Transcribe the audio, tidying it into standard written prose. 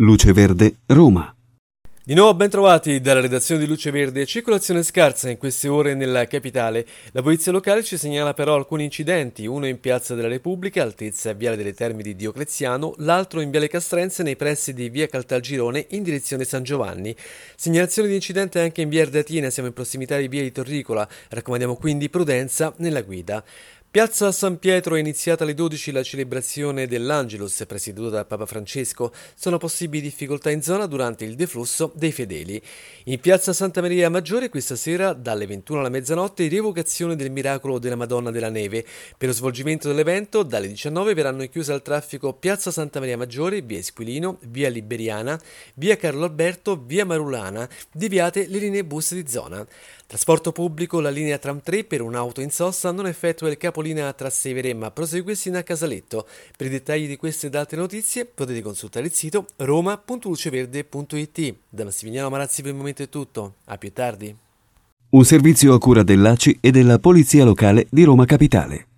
Luce Verde, Roma. Di nuovo ben trovati dalla redazione di Luce Verde. Circolazione scarsa in queste ore nella capitale. La polizia locale ci segnala però alcuni incidenti, uno in Piazza della Repubblica, altezza Viale delle Terme di Diocleziano, l'altro in Viale Castrense nei pressi di Via Caltagirone in direzione San Giovanni. Segnalazione di incidente anche in Via Ardeatina, siamo in prossimità di Via di Torricola, raccomandiamo quindi prudenza nella guida. Piazza San Pietro è iniziata alle 12 la celebrazione dell'Angelus, presieduta da Papa Francesco. Sono possibili difficoltà in zona durante il deflusso dei fedeli. In Piazza Santa Maria Maggiore questa sera, dalle 21 alla mezzanotte, rievocazione del miracolo della Madonna della Neve. Per lo svolgimento dell'evento, dalle 19 verranno chiuse al traffico Piazza Santa Maria Maggiore, Via Esquilino, Via Liberiana, Via Carlo Alberto, Via Marulana, deviate le linee bus di zona. Trasporto pubblico, la linea Tram 3 per un'auto in sosta non effettua il capolinea tra Severe ma prosegue sino a Casaletto. Per i dettagli di queste ed altre notizie potete consultare il sito roma.luceverde.it. Da Massimiliano Marazzi per il momento è tutto, a più tardi. Un servizio a cura dell'ACI e della Polizia Locale di Roma Capitale.